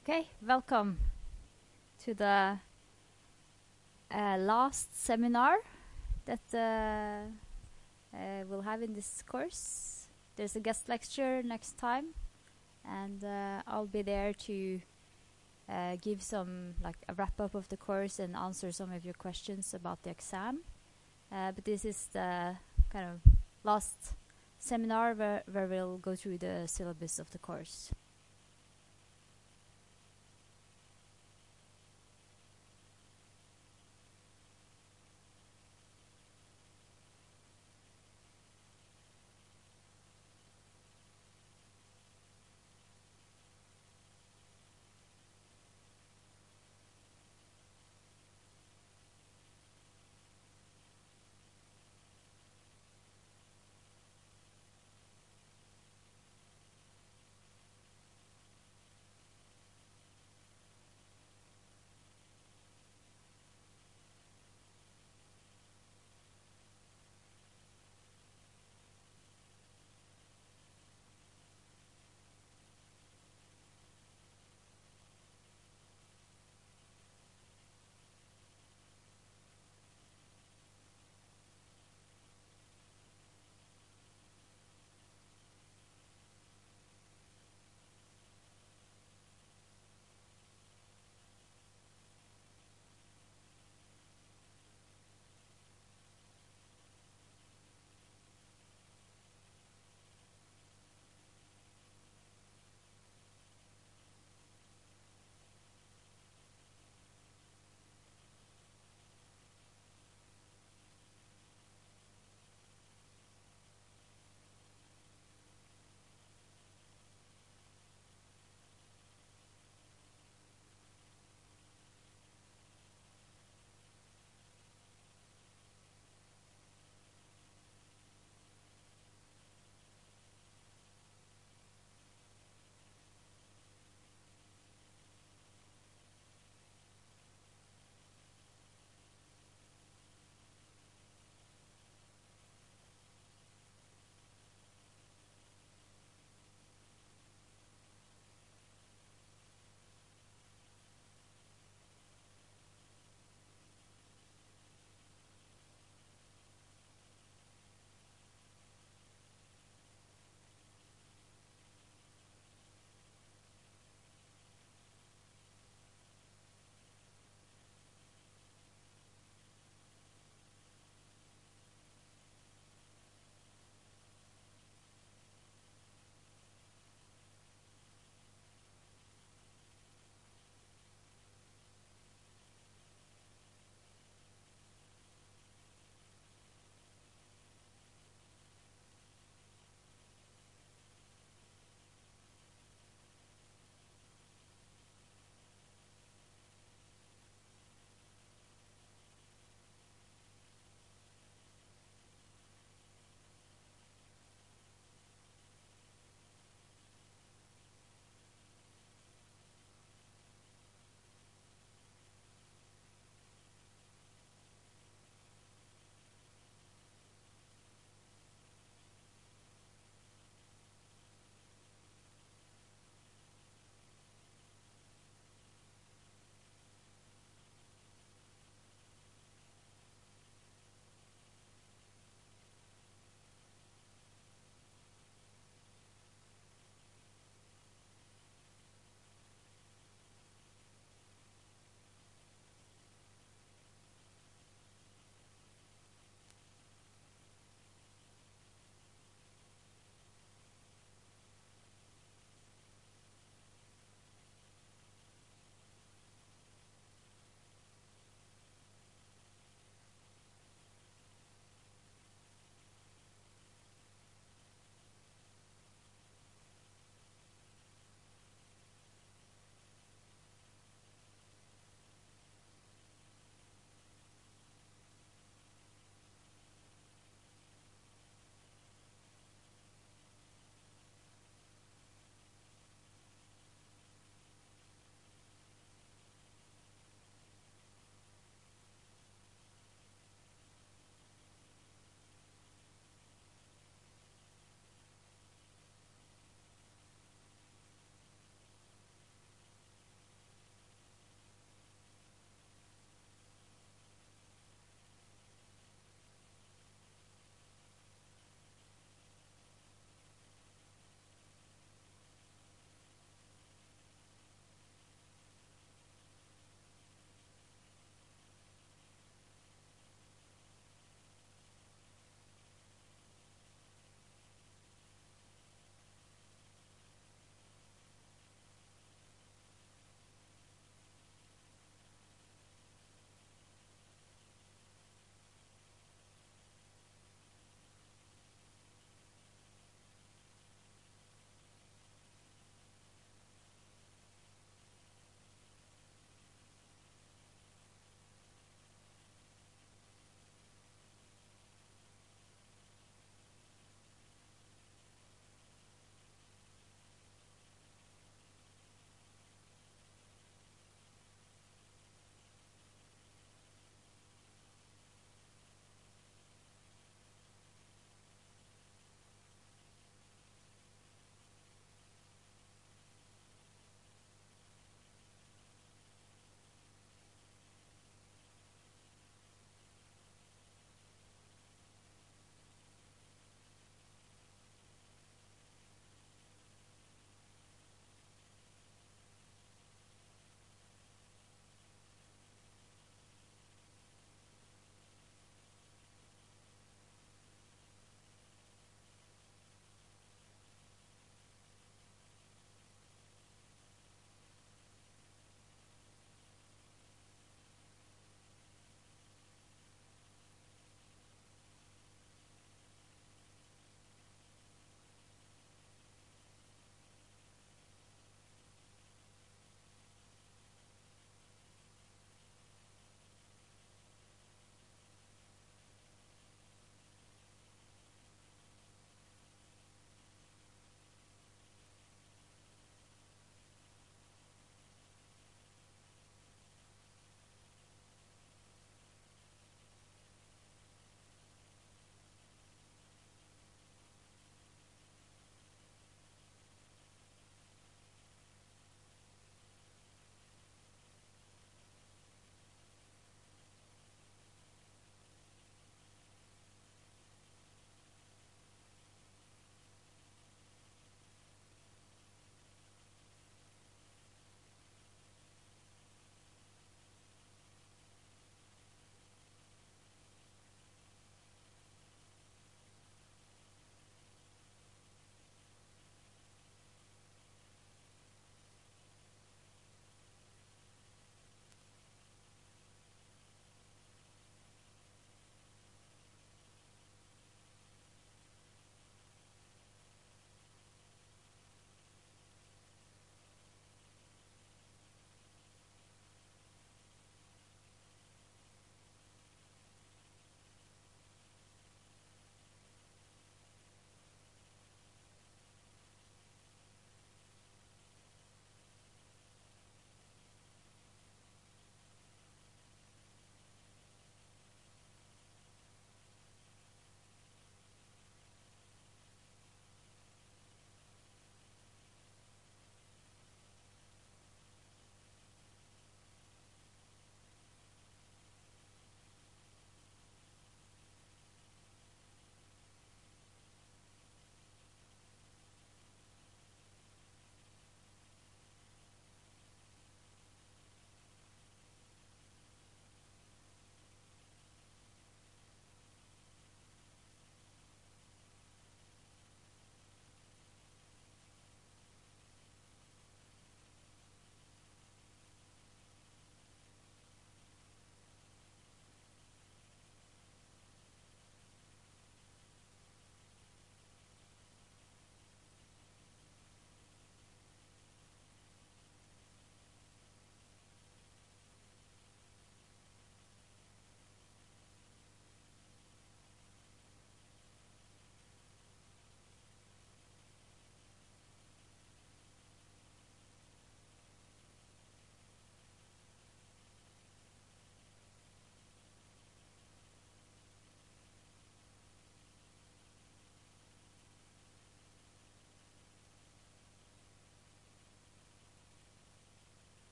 Okay, welcome to the last seminar that we'll have in this course. There's a guest lecture next time, and I'll be there to give some like a wrap up of the course and answer some of your questions about the exam. But this is the kind of last seminar where we'll go through the syllabus of the course.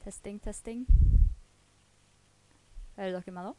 Testing, testing. Hører dere meg nå?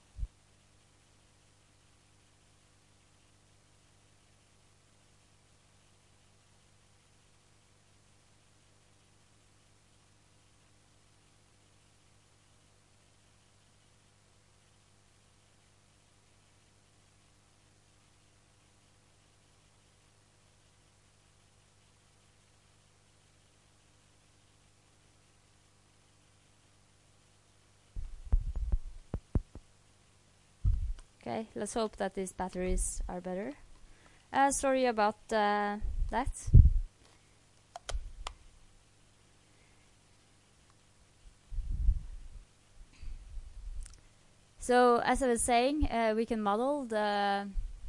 Okay, let's hope that these batteries are better. Sorry about that. So, as I was saying, we can model the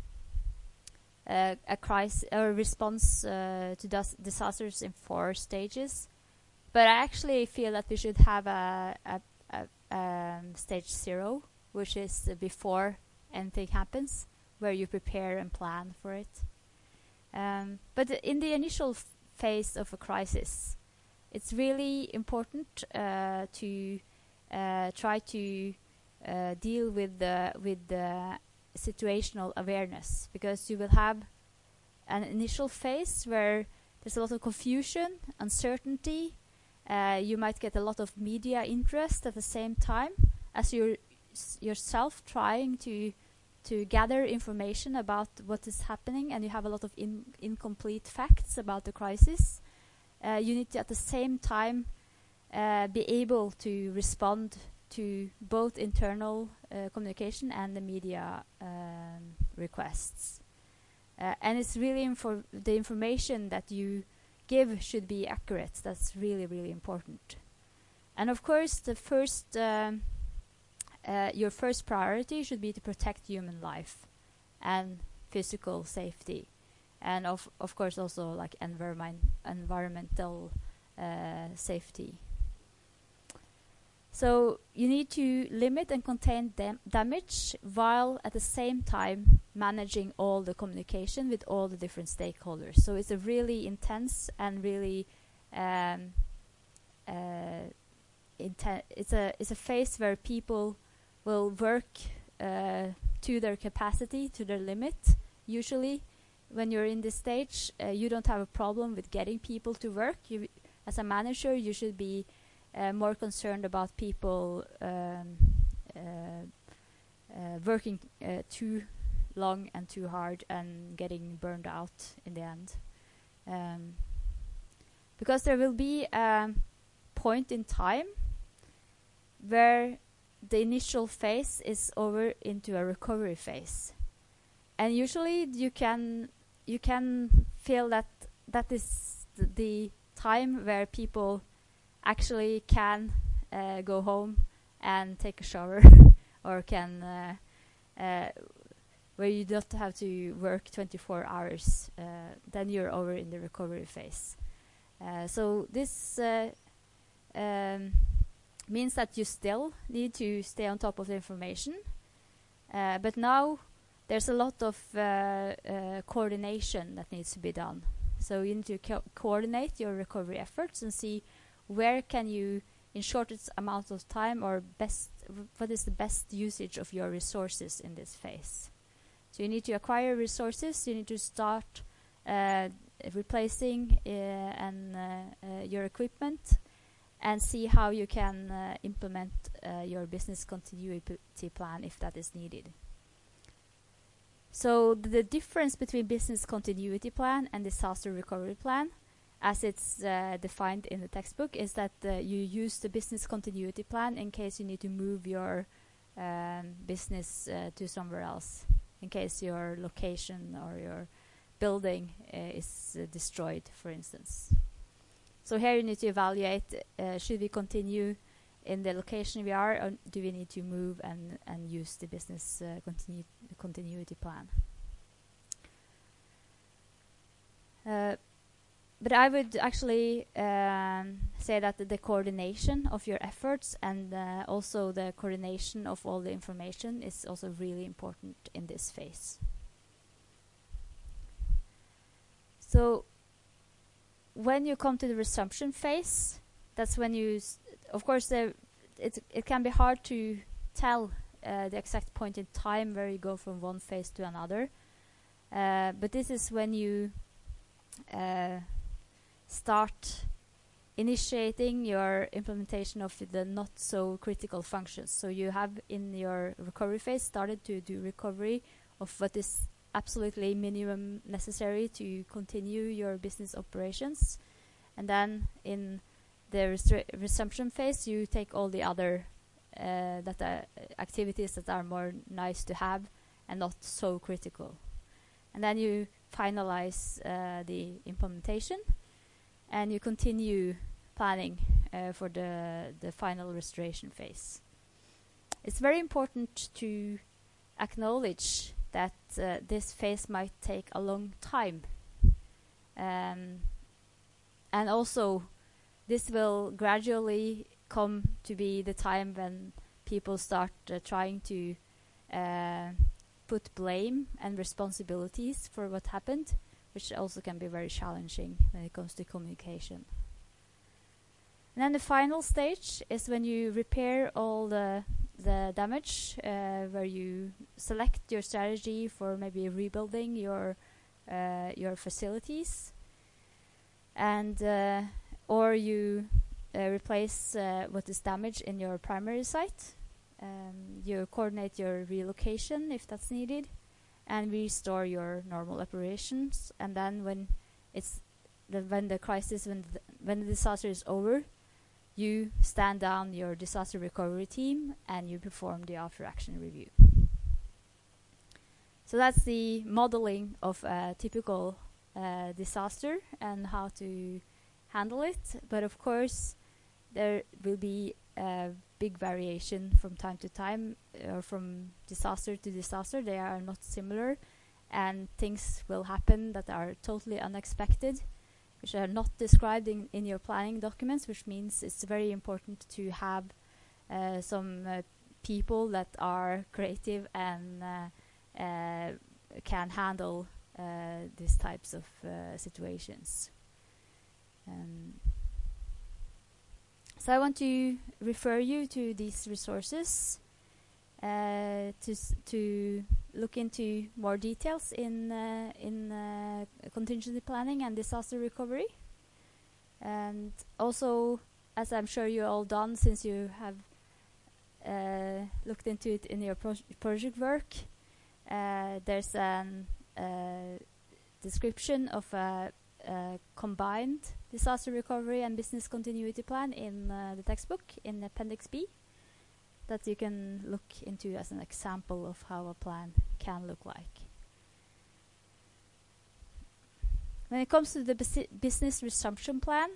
a crisis or response to disasters in 4 stages. But I actually feel that we should have a stage 0, which is before anything happens, where you prepare and plan for it. But in the initial phase of a crisis, it's really important to try to deal with the situational awareness, because you will have an initial phase where there's a lot of confusion, uncertainty. You might get a lot of media interest at the same time as you're yourself trying to gather information about what is happening, and you have a lot of incomplete facts about the crisis. You need to at the same time be able to respond to both internal communication and the media requests. And it's really the information that you give should be accurate. That's really, really important. And of course, the first your first priority should be to protect human life and physical safety, and of course also like environmental safety. So you need to limit and contain damage, while at the same time managing all the communication with all the different stakeholders. So it's a really intense and really it's a phase where people will work to their capacity, to their limit. Usually, when you're in this stage, you don't have a problem with getting people to work. As a manager, you should be more concerned about people working too long and too hard and getting burned out in the end. Because there will be a point in time where the initial phase is over into a recovery phase, and usually you can feel that is the time where people actually can go home and take a shower or can where you don't have to work 24 hours. Then you're over in the recovery phase. So this means that you still need to stay on top of the information, but now there's a lot of coordination that needs to be done. So you need to coordinate your recovery efforts and see where can you, in shortest amount of time, or what is the best usage of your resources in this phase. So you need to acquire resources, you need to start replacing your equipment, and see how you can implement your business continuity plan if that is needed. So the difference between business continuity plan and disaster recovery plan, as it's defined in the textbook, is that you use the business continuity plan in case you need to move your business to somewhere else, in case your location or your building is destroyed, for instance. So here you need to evaluate, should we continue in the location we are, or do we need to move and use the business continuity plan? But I would actually say that the coordination of your efforts and also the coordination of all the information is also really important in this phase. So when you come to the resumption phase, that's when you of course, it can be hard to tell the exact point in time where you go from one phase to another. But this is when you start initiating your implementation of the not so critical functions. So you have in your recovery phase started to do recovery of what is absolutely minimum necessary to continue your business operations. And then in the resumption phase, you take all the other activities that are more nice to have and not so critical. And then you finalize the implementation, and you continue planning for the final restoration phase. It's very important to acknowledge that this phase might take a long time. And also, this will gradually come to be the time when people start trying to put blame and responsibilities for what happened, which also can be very challenging when it comes to communication. And then the final stage is when you repair all the damage, where you select your strategy for maybe rebuilding your facilities, and or you replace what is damaged in your primary site. You coordinate your relocation if that's needed, and restore your normal operations. And then when the disaster is over, you stand down your disaster recovery team and you perform the after action review. So that's the modeling of a typical disaster and how to handle it. But of course, there will be a big variation from time to time, or from disaster to disaster. They are not similar, and things will happen that are totally unexpected, which are not described in your planning documents, which means it's very important to have some people that are creative and can handle these types of situations. So I want to refer you to these resources to look into more details in contingency planning and disaster recovery. And also, as I'm sure you all done since you have looked into it in your project work, there's a description of a combined disaster recovery and business continuity plan in the textbook in Appendix B that you can look into as an example of how a plan can look like. When it comes to the business resumption plan,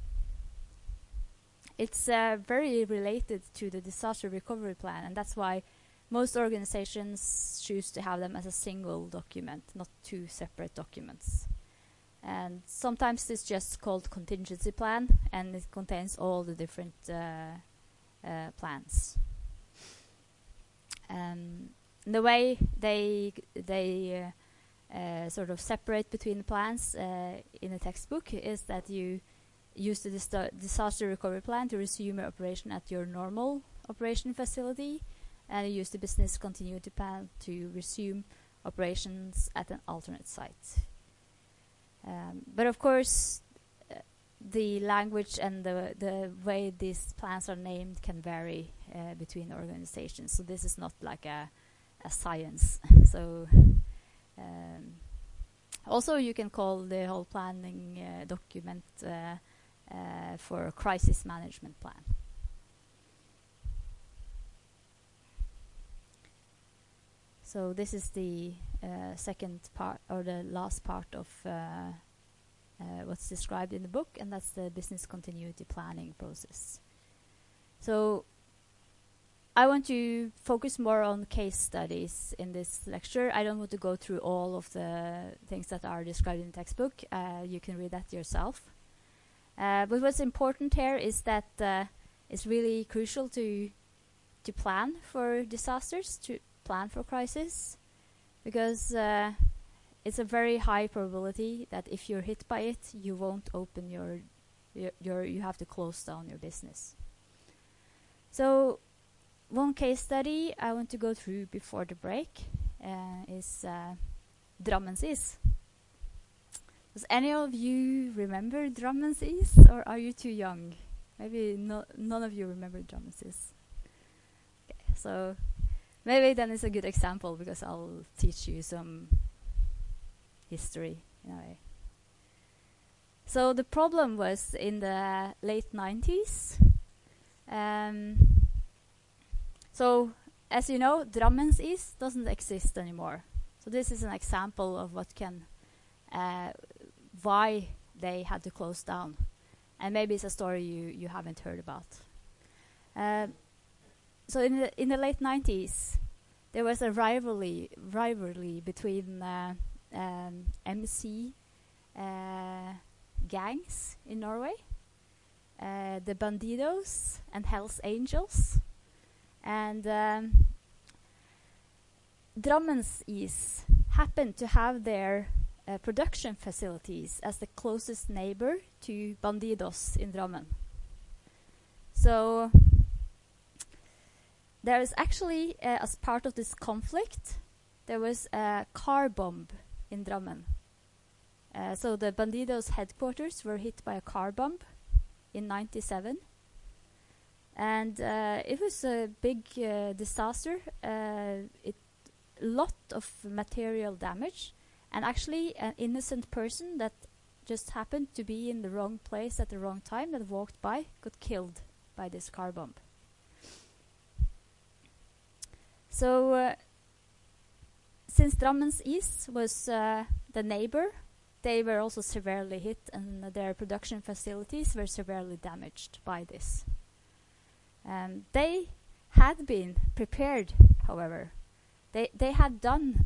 it's very related to the disaster recovery plan, and that's why most organizations choose to have them as a single document, not two separate documents. And sometimes it's just called contingency plan, and it contains all the different plans. The way they sort of separate between the plans in the textbook is that you use the disaster recovery plan to resume your operation at your normal operation facility, and you use the business continuity plan to resume operations at an alternate site. But of course, the language and the way these plans are named can vary between organizations. So this is not like a science. So also you can call the whole planning document for a crisis management plan. So this is the second part, or the last part of what's described in the book, and that's the business continuity planning process. So I want to focus more on case studies in this lecture. I don't want to go through all of the things that are described in the textbook. You can read that yourself. But what's important here is that it's really crucial to plan for disasters, to plan for crisis, because it's a very high probability that if you're hit by it, you won't open you have to close down your business. So one case study I want to go through before the break is Drammensis. Does any of you remember Drammensis, or are you too young? Maybe none of you remember Drammensis. Okay, so maybe then it's a good example because I'll teach you some history in a way. So the problem was in the late 90s. So as you know, Drammensis doesn't exist anymore. So this is an example of what can, why they had to close down. And maybe it's a story you haven't heard about. So in the late 90s, there was a rivalry between MC gangs in Norway, the Bandidos and Hells Angels, and Drammensis happened to have their production facilities as the closest neighbor to Bandidos in Drammen. So there is actually, as part of this conflict, there was a car bomb in Drammen. So the Bandidos headquarters were hit by a car bomb in '97. And it was a big disaster. Lot of material damage. And actually an innocent person that just happened to be in the wrong place at the wrong time, that walked by, got killed by this car bomb. So since Drammensis was the neighbor, they were also severely hit, and their production facilities were severely damaged by this. They had been prepared, however. They had done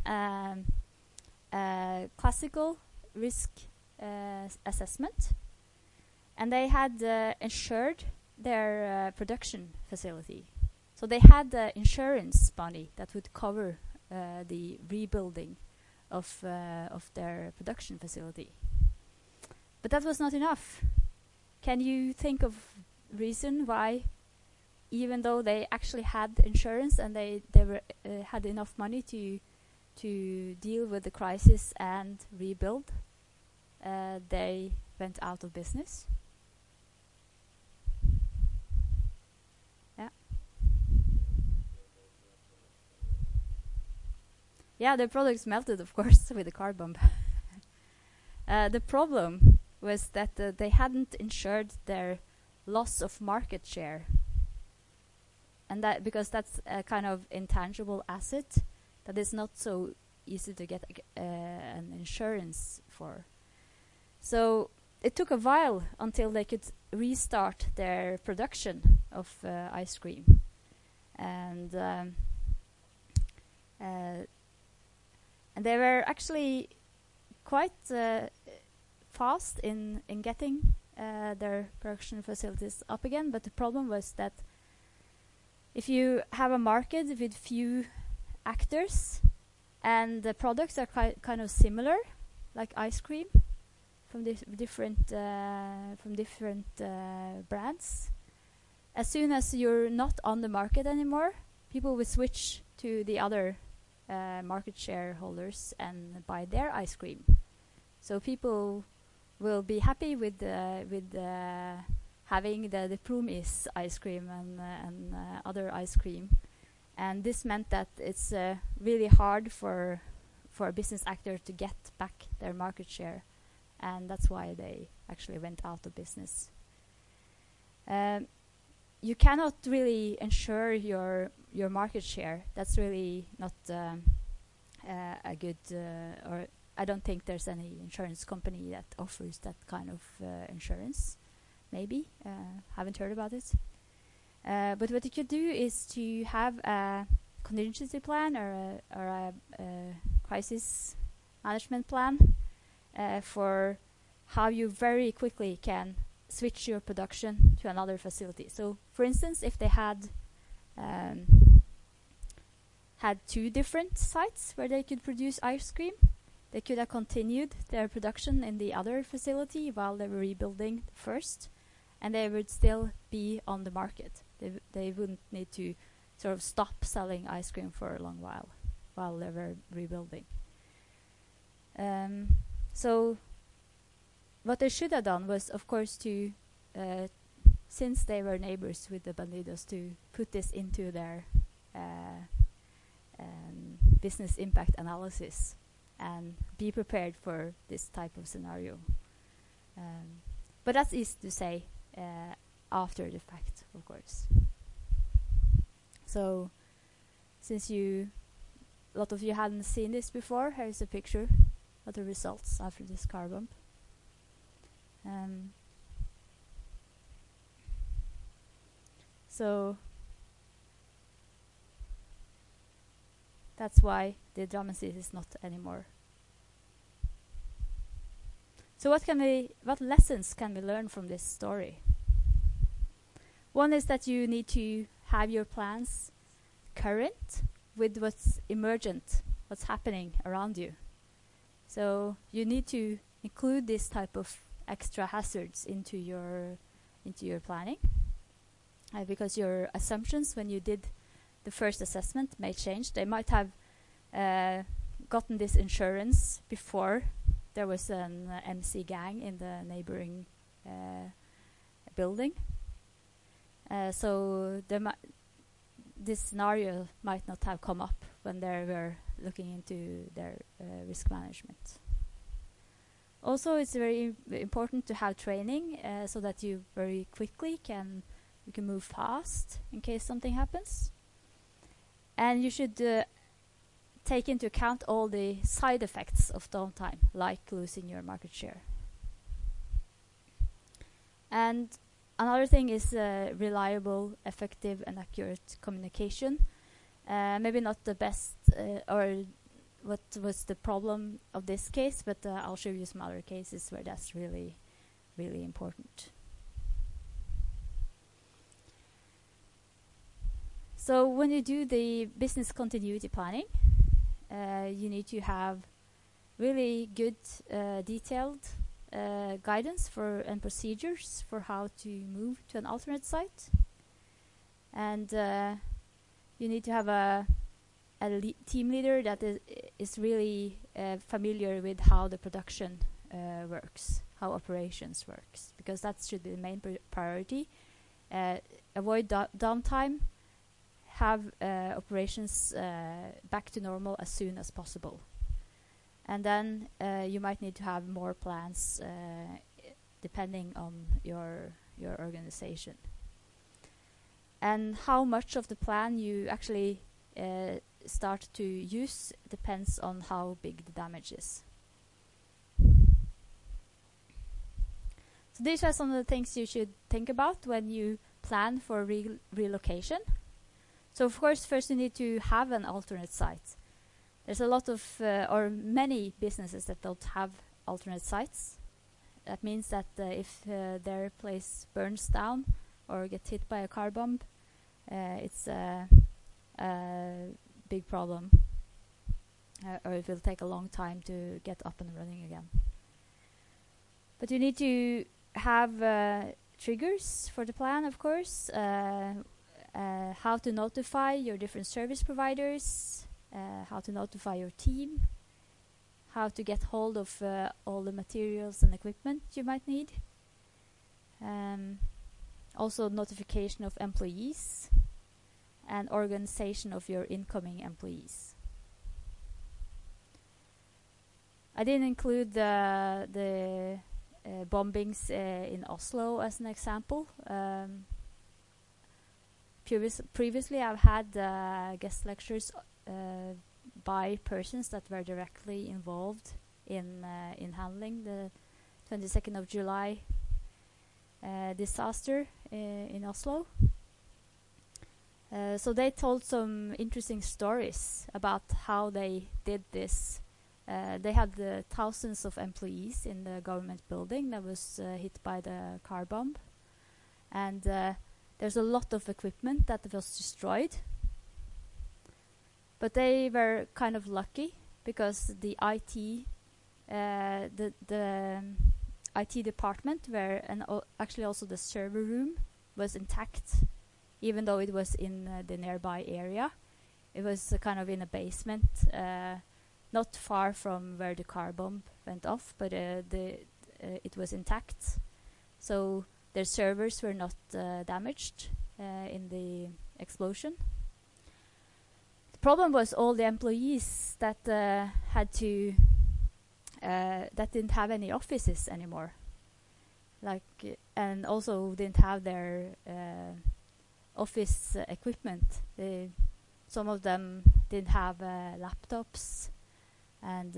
classical risk assessment, and they had insured their production facility. So they had the insurance money that would cover the rebuilding of their production facility. But that was not enough. Can you think of reason why, even though they actually had insurance and they were had enough money to deal with the crisis and rebuild, they went out of business? Yeah, their products melted, of course, with the car bomb. The problem was that they hadn't insured their loss of market share, and that because that's a kind of intangible asset that is not so easy to get an insurance for. So it took a while until they could restart their production of ice cream, and they were actually quite fast in getting their production facilities up again. But the problem was that if you have a market with few actors and the products are kind of similar, like ice cream from different brands, as soon as you're not on the market anymore, people will switch to the other market shareholders and buy their ice cream. So people will be happy with having the Promis ice cream and other ice cream, and this meant that it's really hard for a business actor to get back their market share, and that's why they actually went out of business. You cannot really ensure your market share. That's really not a good, or I don't think there's any insurance company that offers that kind of insurance. Maybe, haven't heard about it. But what you could do is to have a contingency plan or a crisis management plan for how you very quickly can switch your production to another facility. So, for instance, if they had two different sites where they could produce ice cream, they could have continued their production in the other facility while they were rebuilding the first, and they would still be on the market. They wouldn't need to sort of stop selling ice cream for a long while they were rebuilding. So what they should have done was, of course, to since they were neighbors with the Bandidos, to put this into their business impact analysis and be prepared for this type of scenario. But that's easy to say after the fact, of course. So, since a lot of you hadn't seen this before, here's a picture of the results after this car bump. So that's why the Drammensis is not anymore. So what lessons can we learn from this story? One is that you need to have your plans current with what's emergent, what's happening around you. So you need to include this type of extra hazards into your planning, because your assumptions when you did the first assessment may change. They might have gotten this insurance before there was an MC gang in the neighboring building. So this scenario might not have come up when they were looking into their risk management. Also, it's very important to have training so that you very quickly can move fast in case something happens. And you should take into account all the side effects of downtime, like losing your market share. And another thing is reliable, effective, and accurate communication. Maybe not the best or what was the problem of this case, but I'll show you some other cases where that's really, really important. So when you do the business continuity planning, you need to have really good detailed guidance and procedures for how to move to an alternate site. And you need to have a team leader that is really familiar with how the production works, how operations works, because that should be the main priority. Avoid downtime. Have operations back to normal as soon as possible. And then you might need to have more plans depending on your organization. And how much of the plan you actually start to use depends on how big the damage is. So these are some of the things you should think about when you plan for relocation. So of course, first you need to have an alternate site. There's a lot of, or many businesses that don't have alternate sites. That means that if their place burns down or gets hit by a car bomb, it's a big problem, or it will take a long time to get up and running again. But you need to have triggers for the plan, of course. How to notify your different service providers, how to notify your team, how to get hold of all the materials and equipment you might need. Also notification of employees and organization of your incoming employees. I didn't include the bombings in Oslo as an example. Previously, I've had guest lectures by persons that were directly involved in handling the 22nd of July disaster in Oslo. So they told some interesting stories about how they did this. They had thousands of employees in the government building that was hit by the car bomb, and there's a lot of equipment that was destroyed. But they were kind of lucky because the IT, the IT department, where actually also the server room was intact, even though it was in the nearby area. It was kind of in a basement, not far from where the car bomb went off, but it was intact. So their servers were not damaged in the explosion. The problem was all the employees that that didn't have any offices anymore, and also didn't have their office equipment. Some of them didn't have laptops, and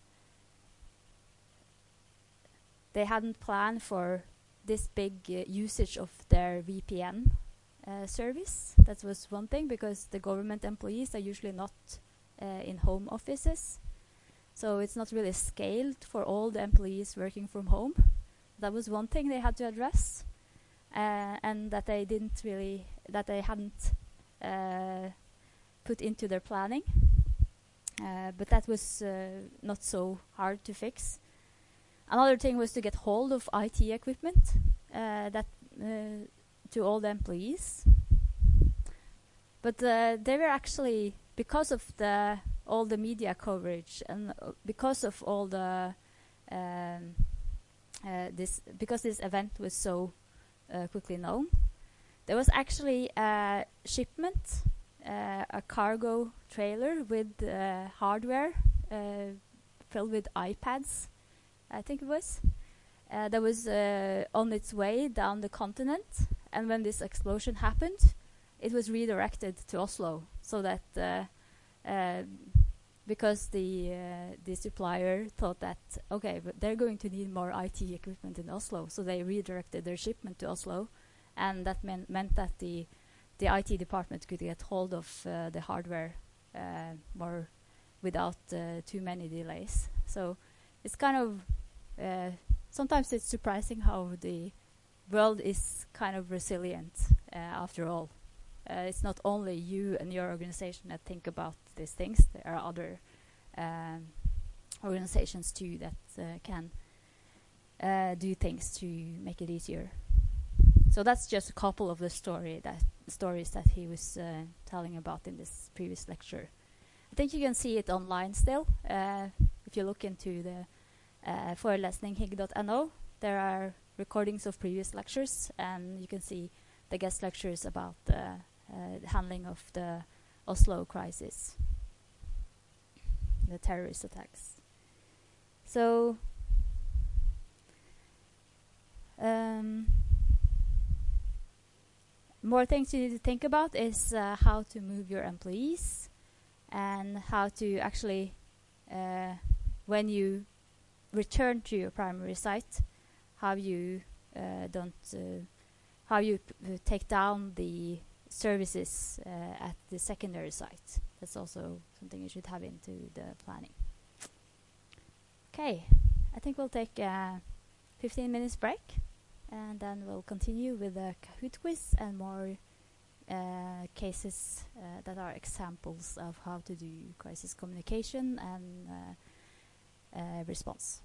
they hadn't planned for this big usage of their VPN service. That was one thing, because the government employees are usually not in home offices, so it's not really scaled for all the employees working from home. That was one thing they had to address, and that they hadn't put into their planning. But that was not so hard to fix. Another thing was to get hold of IT equipment to all the employees. But they were actually, because of all the media coverage and because of all the because this event was so quickly known, there was actually a shipment, a cargo trailer with hardware filled with iPads, I think it was, that was on its way down the continent. And when this explosion happened, it was redirected to Oslo, so that because the supplier thought that, okay, but they're going to need more IT equipment in Oslo, so they redirected their shipment to Oslo, and that meant that the IT department could get hold of the hardware more without too many delays. So it's kind of sometimes it's surprising how the world is kind of resilient after all. It's not only you and your organization that think about these things. There are other organizations too that can do things to make it easier. So that's just a couple of the stories that he was telling about in this previous lecture. I think you can see it online still. If you look into the forelesninghig.no, there are recordings of previous lectures, and you can see the guest lectures about the handling of the Oslo crisis, the terrorist attacks. So more things you need to think about is how to move your employees, and how to actually, when you return to your primary site, how you take down the services at the secondary site. That's also something you should have into the planning. Okay, I think we'll take a 15 minutes break, and then we'll continue with the Kahoot quiz and more cases that are examples of how to do crisis communication and response.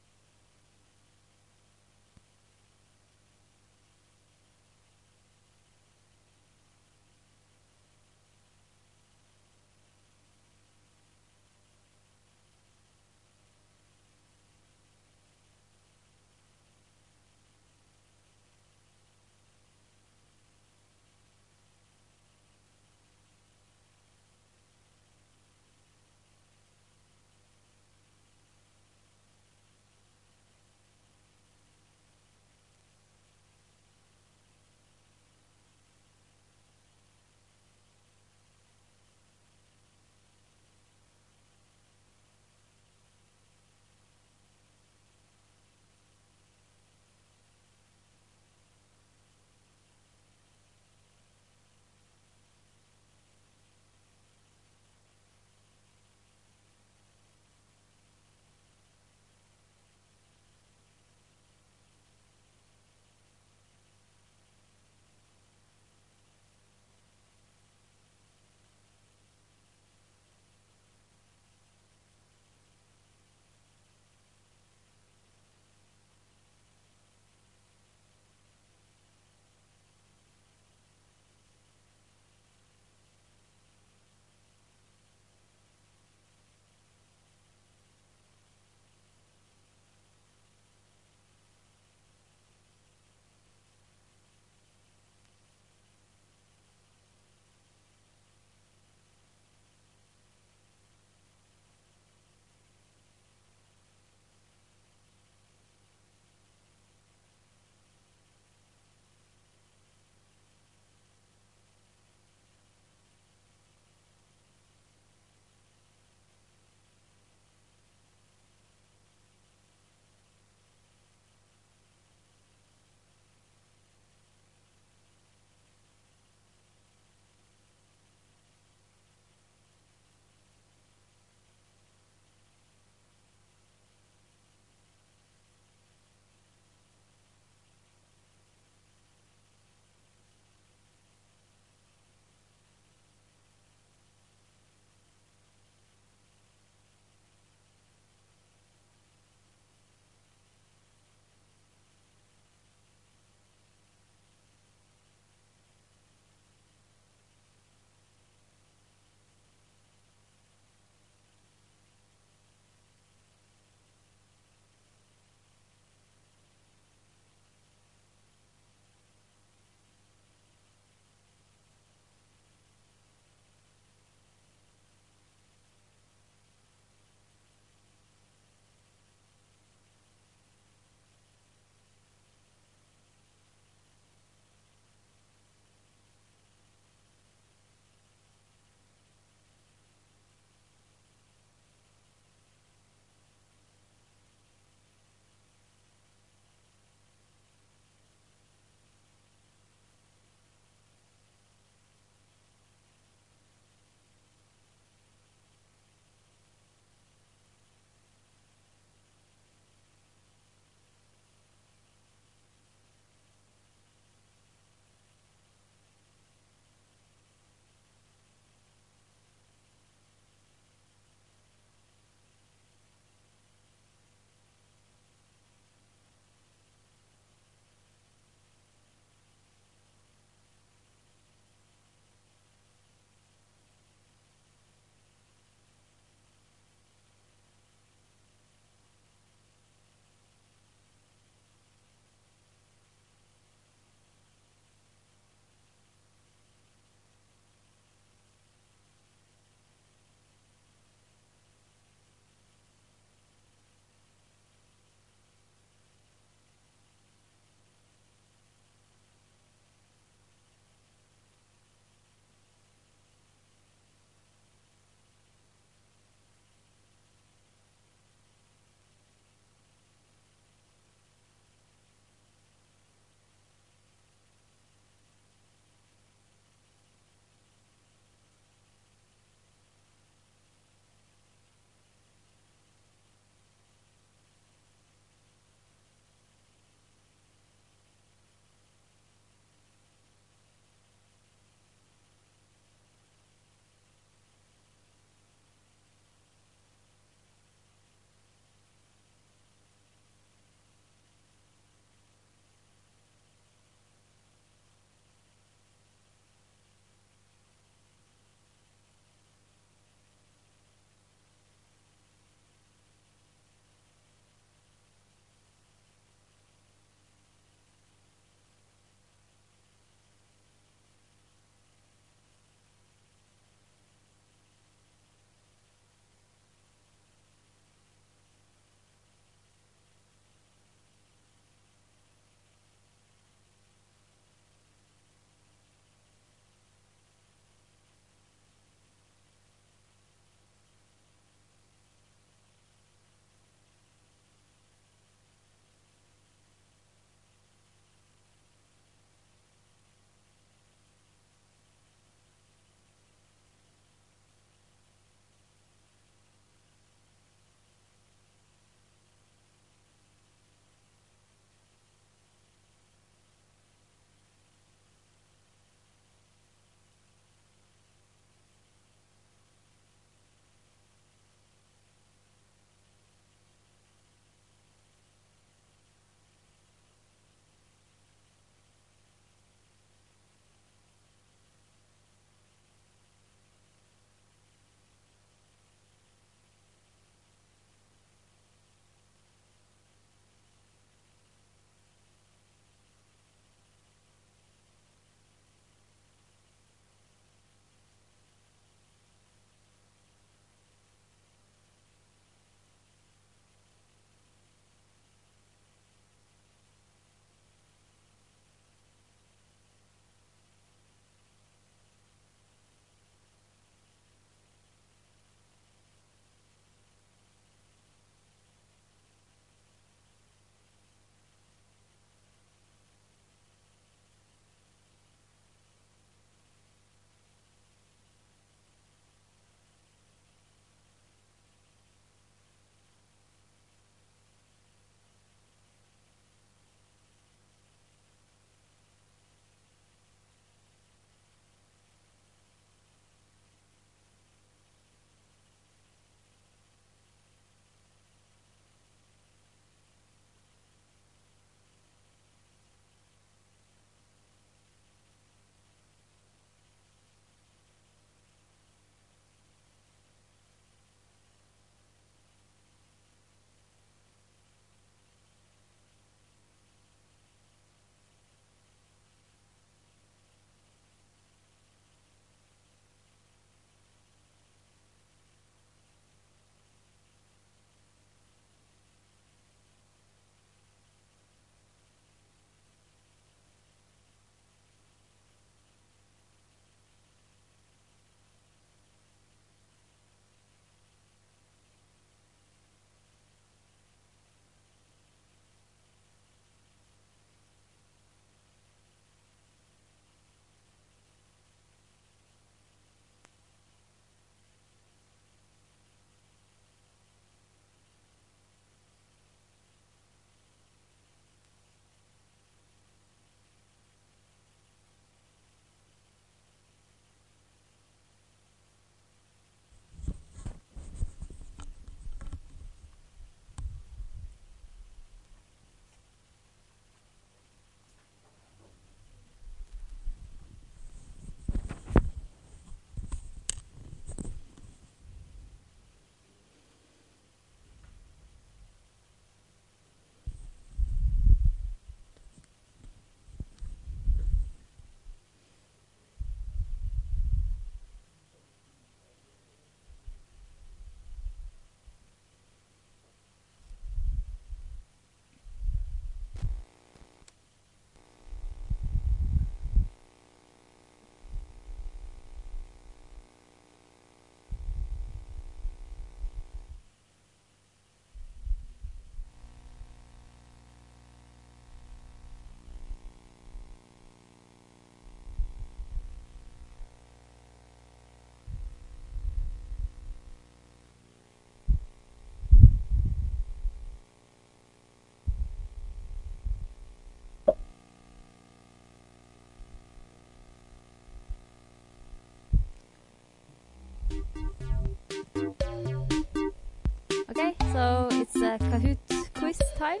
Okay, so it's a Kahoot quiz time.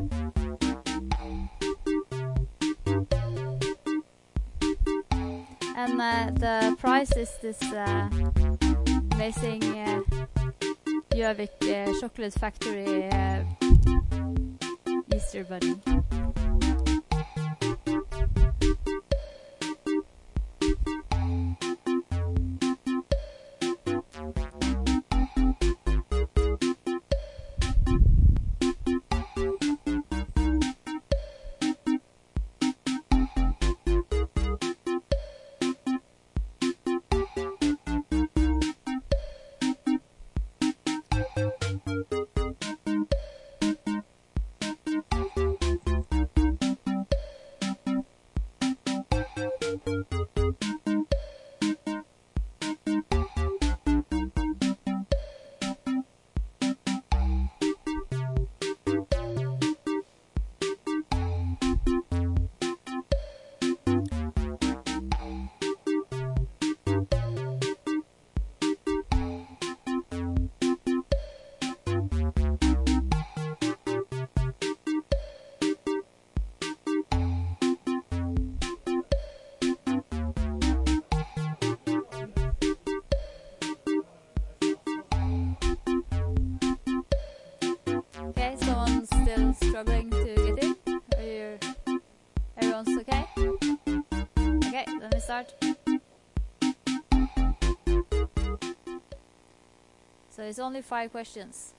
And the prize is this amazing Gjøvik Chocolate Factory Easter Bunny. Okay, someone's still struggling to get in? Everyone's okay? Okay, let me start. So it's only 5 questions.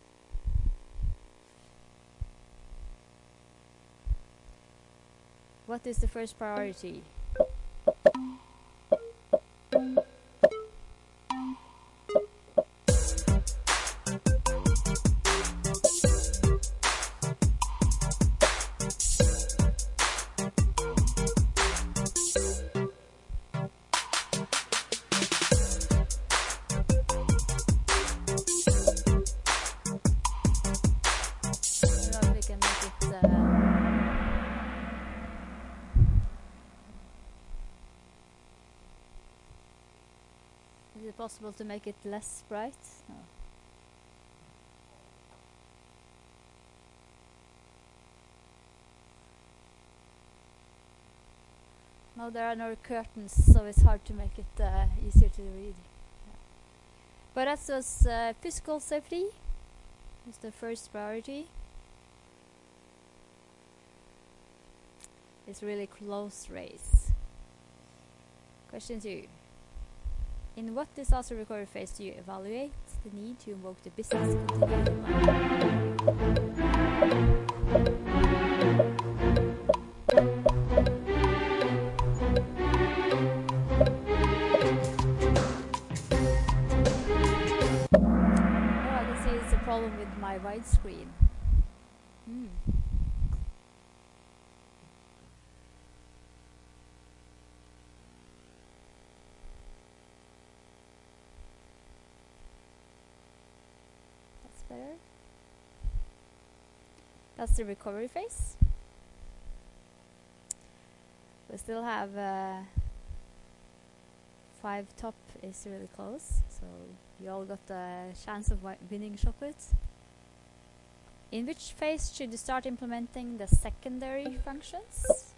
What is the first priority? Is it possible to make it less bright? No. No, there are no curtains, so it's hard to make it easier to read. Yeah. But that was physical safety. It's the first priority. It's really close race. Question 2. In what disaster recovery phase do you evaluate the need to invoke the business continuity plan? Oh, I can see it's a problem with my widescreen. Better. That's the recovery phase. We still have 5 top is really close, so you all got a chance of winning chocolate. In which phase should you start implementing the secondary functions?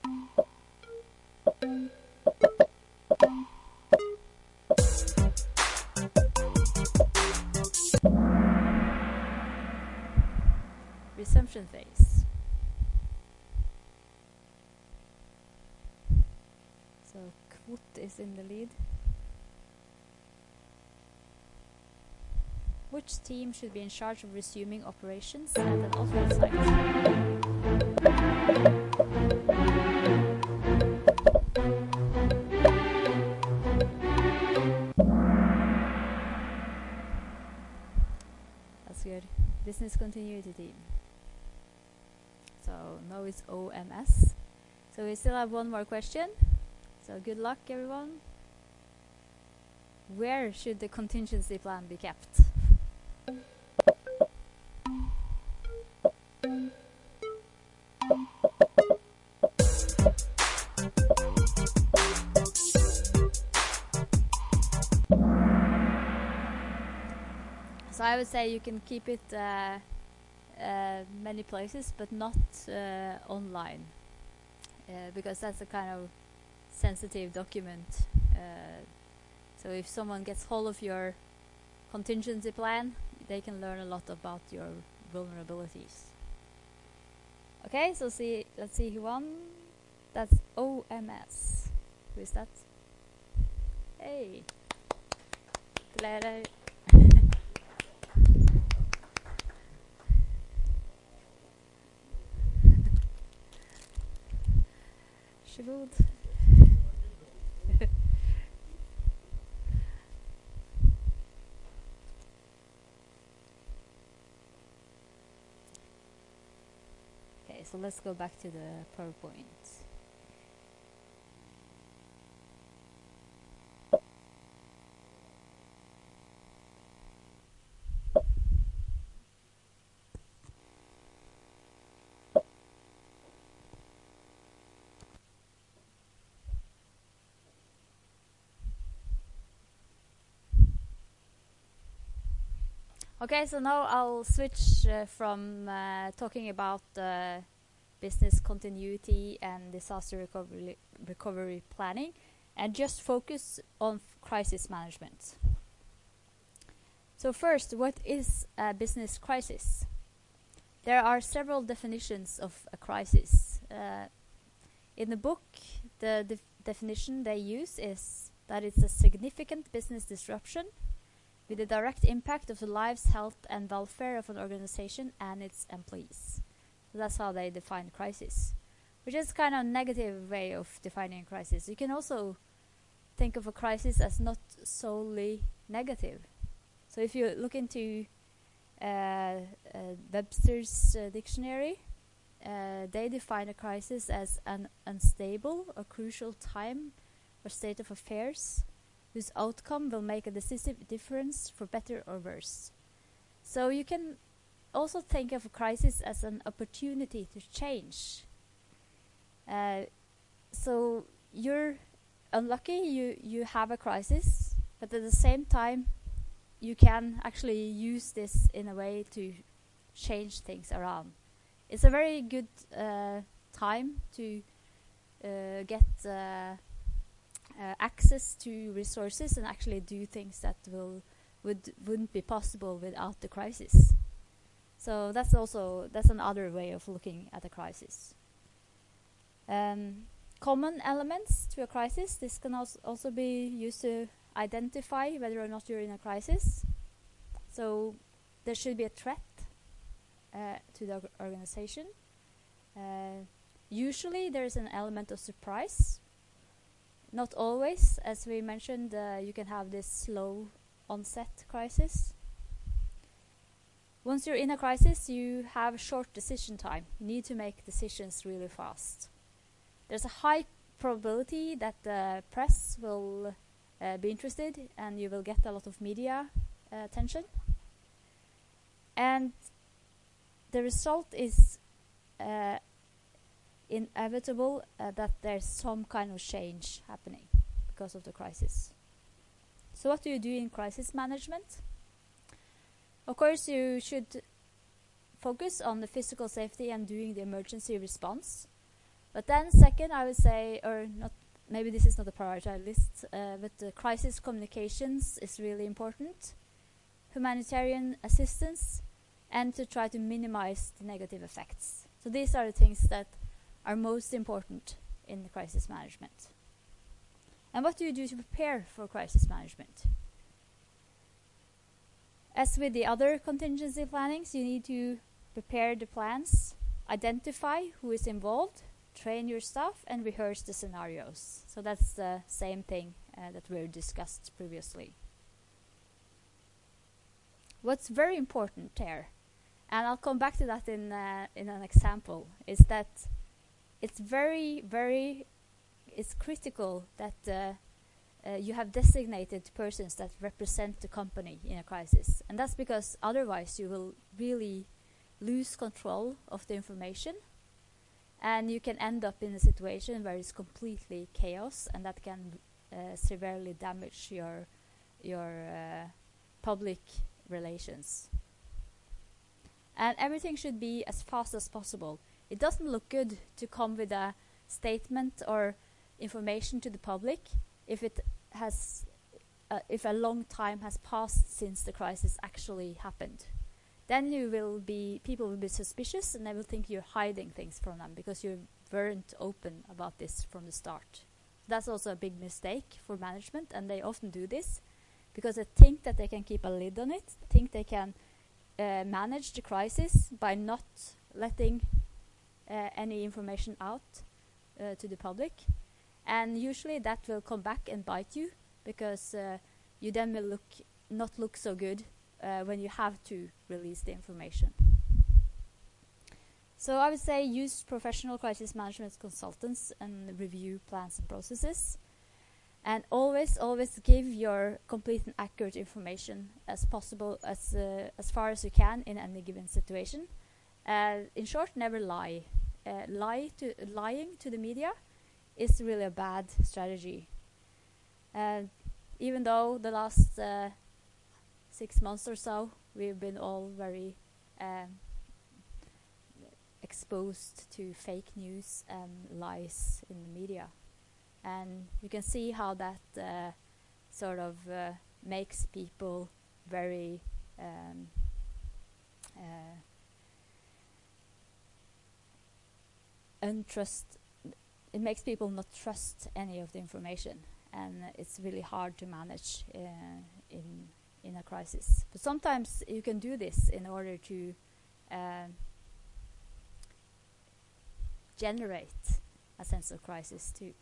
Resumption phase. So Kvot is in the lead. Which team should be in charge of resuming operations at an alternate site? That's good. Business continuity team. So now it's OMS. So we still have one more question. So good luck, everyone. Where should the contingency plan be kept? So I would say you can keep it many places, but not online, because that's a kind of sensitive document. So if someone gets hold of your contingency plan, they can learn a lot about your vulnerabilities. Okay, so let's see who won. That's OMS. Who is that? Hey, Glad Shield. Okay, so let's go back to the PowerPoint. Okay, so now I'll switch from talking about business continuity and disaster recovery planning, and just focus on crisis management. So first, what is a business crisis? There are several definitions of a crisis. In the book, the definition they use is that it's a significant business disruption with a direct impact of the lives, health, and welfare of an organization and its employees. So that's how they define crisis, which is kind of a negative way of defining a crisis. You can also think of a crisis as not solely negative. So if you look into Webster's dictionary, they define a crisis as an unstable or crucial time or state of affairs whose outcome will make a decisive difference for better or worse. So you can also think of a crisis as an opportunity to change. So you're unlucky, you have a crisis, but at the same time you can actually use this in a way to change things around. It's a very good time to get access to resources and actually do things that wouldn't be possible without the crisis. So that's another way of looking at a crisis. Common elements to a crisis. This can also be used to identify whether or not you're in a crisis. So there should be a threat to the organization. Usually there is an element of surprise. Not always. As we mentioned, you can have this slow onset crisis. Once you're in a crisis, you have short decision time. You need to make decisions really fast. There's a high probability that the press will be interested and you will get a lot of media attention. And the result is inevitable that there's some kind of change happening because of the crisis. So what do you do in crisis management? Of course, you should focus on the physical safety and doing the emergency response. But then second, I would say, or not, maybe this is not a prioritized list, but the crisis communications is really important. Humanitarian assistance, and to try to minimize the negative effects. So these are the things that are most important in the crisis management. And what do you do to prepare for crisis management? As with the other contingency plannings, you need to prepare the plans, identify who is involved, train your staff, and rehearse the scenarios. So that's the same thing that we discussed previously. What's very important here, and I'll come back to that in an example, is that it's it's critical that you have designated persons that represent the company in a crisis. And that's because otherwise you will really lose control of the information, and you can end up in a situation where it's completely chaos, and that can severely damage your public relations. And everything should be as fast as possible. It doesn't look good to come with a statement or information to the public if it has if a long time has passed since the crisis actually happened. Then people will be suspicious, and they will think you're hiding things from them because you weren't open about this from the start. That's also a big mistake for management, and they often do this because they think that they can keep a lid on it, think they can manage the crisis by not letting any information out to the public. And usually that will come back and bite you, because you then will not look so good when you have to release the information. So I would say use professional crisis management consultants and review plans and processes. And always give your complete and accurate information as possible, as far as you can in any given situation. In short, never lie. Lying to the media is really a bad strategy. Even though the last 6 months or so we've been all very exposed to fake news and lies in the media. And you can see how that sort of makes people very it makes people not trust any of the information, and it's really hard to manage in a crisis. But sometimes you can do this in order to generate a sense of crisis too.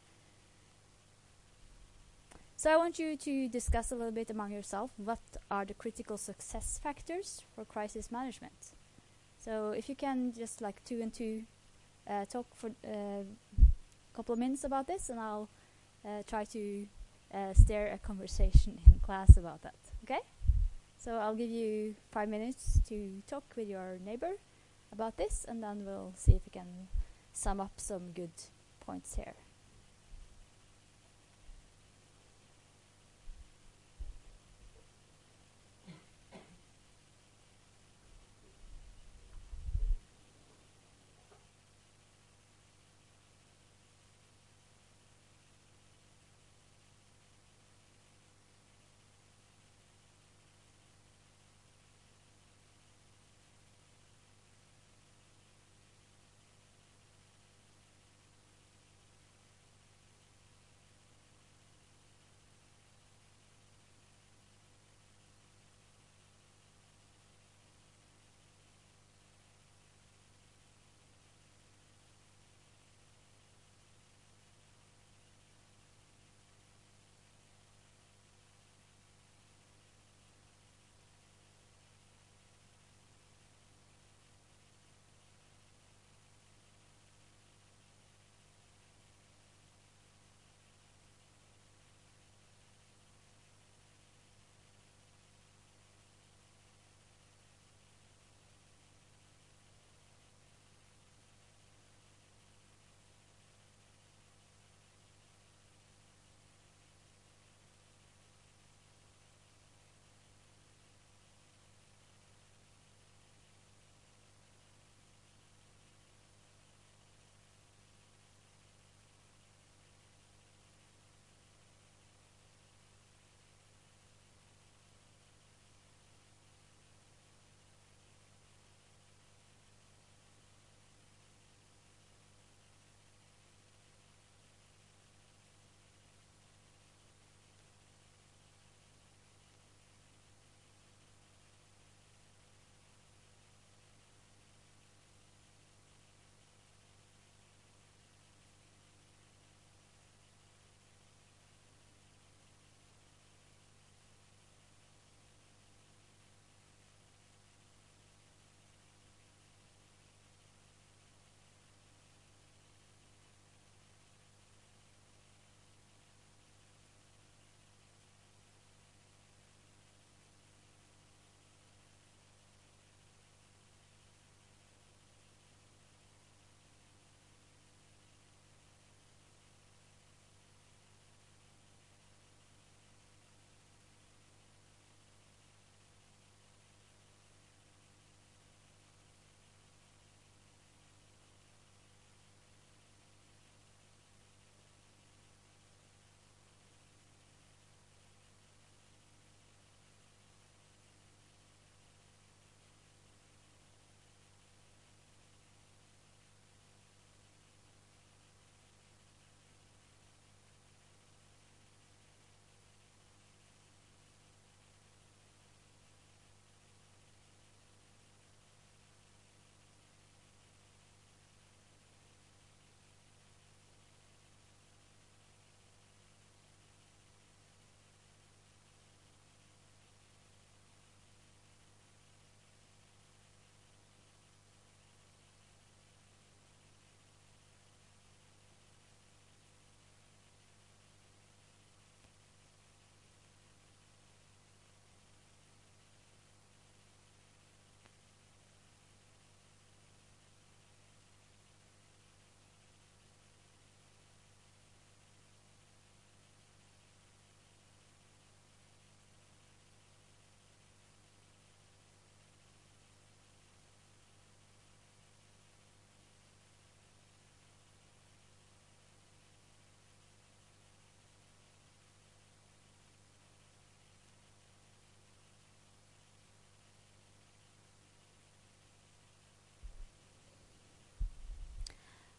So I want you to discuss a little bit among yourself what are the critical success factors for crisis management. So if you can just like 2 and 2 talk for a couple of minutes about this, and I'll try to steer a conversation in class about that. Okay? So I'll give you 5 minutes to talk with your neighbor about this, and then we'll see if we can sum up some good points here.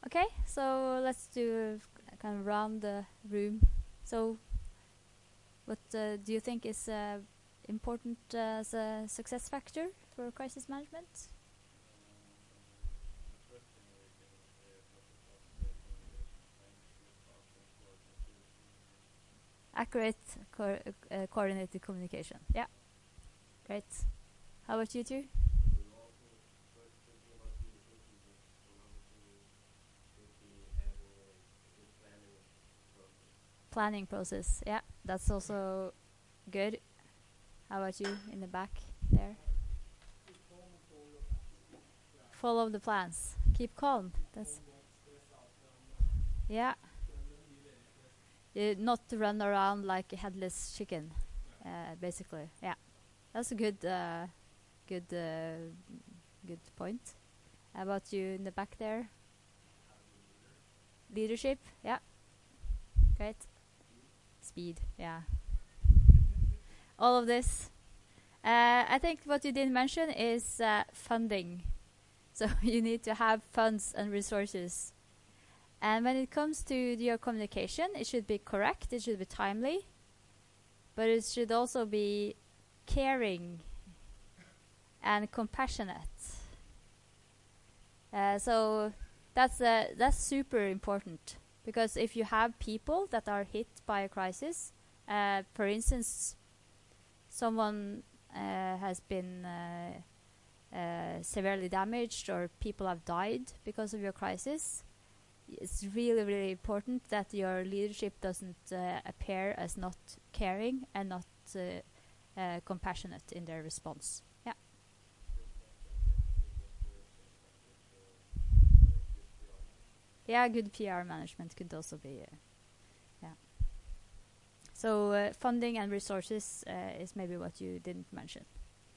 Okay, so let's do kind of round the room. So, what do you think is important as a success factor for crisis management? Accurate, coordinated communication. Yeah, great. How about you two? Planning process. Yeah, that's also good. How about you in the back there? Follow the plans. Keep calm. That's yeah. Not to run around like a headless chicken, basically. Yeah, that's a good, good, good point. How about you in the back there? Leadership. Yeah, great. Speed. Yeah. All of this. I think what you didn't mention is funding. So you need to have funds and resources. And when it comes to your communication, it should be correct, it should be timely, but it should also be caring and compassionate. So that's super important, because if you have people that are hit by a crisis, for instance, someone has been severely damaged, or people have died because of your crisis, it's really, really important that your leadership doesn't appear as not caring and not compassionate in their response. Yeah. Yeah, good PR management could also be. Yeah. So funding and resources is maybe what you didn't mention.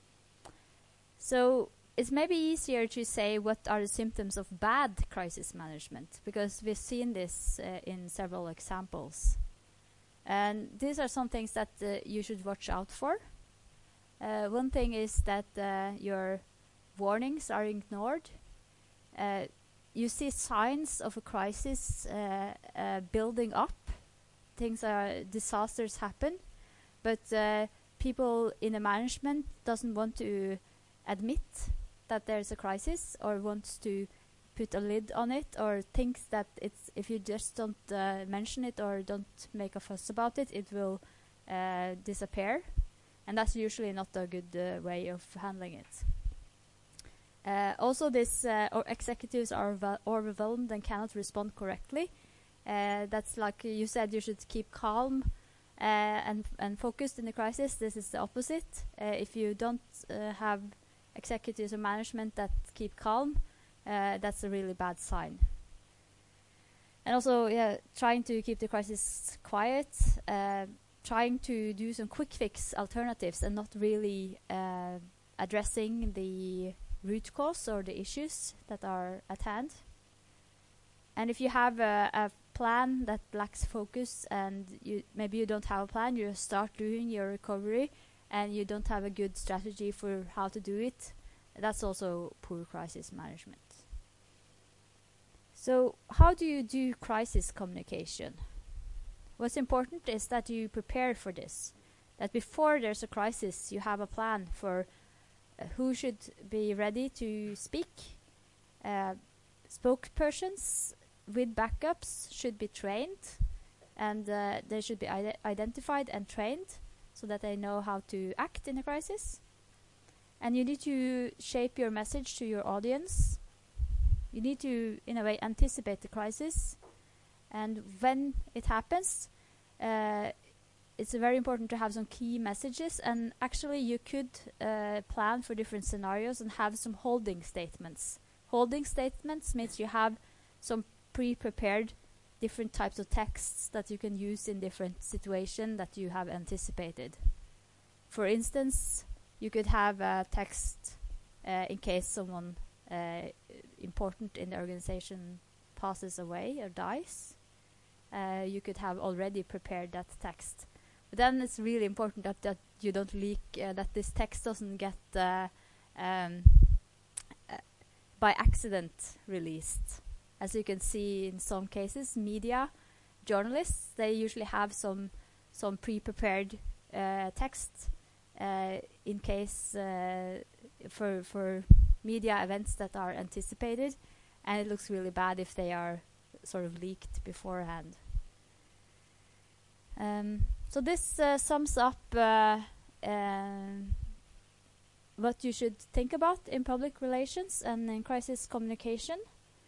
So it's maybe easier to say what are the symptoms of bad crisis management, because we've seen this in several examples. And these are some things that you should watch out for. One thing is that your warnings are ignored. You see signs of a crisis building up. Disasters happen, but people in the management doesn't want to admit that there's a crisis, or wants to put a lid on it, or thinks that it's, if you just don't mention it or don't make a fuss about it, it will disappear. And that's usually not a good way of handling it. Also, or executives are overwhelmed and cannot respond correctly. That's like you said, you should keep calm and focused in the crisis. This is the opposite. If you don't have executives or management that keep calm, that's a really bad sign. And also, trying to keep the crisis quiet, trying to do some quick fix alternatives, and not really addressing the root cause or the issues that are at hand. And if you have a plan that lacks focus, and maybe you don't have a plan, you start doing your recovery and you don't have a good strategy for how to do it, that's also poor crisis management. So how do you do crisis communication? What's important is that you prepare for this, that before there's a crisis you have a plan for who should be ready to speak. Spokespersons with backups should be trained, and they should be identified and trained so that they know how to act in a crisis. And you need to shape your message to your audience. You need to, in a way, anticipate the crisis. And when it happens, it's very important to have some key messages. And actually, you could plan for different scenarios and have some holding statements. Holding statements means you have some pre-prepared different types of texts that you can use in different situations that you have anticipated. For instance, you could have a text in case someone important in the organization passes away or dies. You could have already prepared that text. But then it's really important that you don't leak, that this text doesn't get by accident released. as you can see in some cases, media journalists, they usually have some pre-prepared text in case for media events that are anticipated, and it looks really bad if they are sort of leaked beforehand. So this sums up what you should think about in public relations and in crisis communication.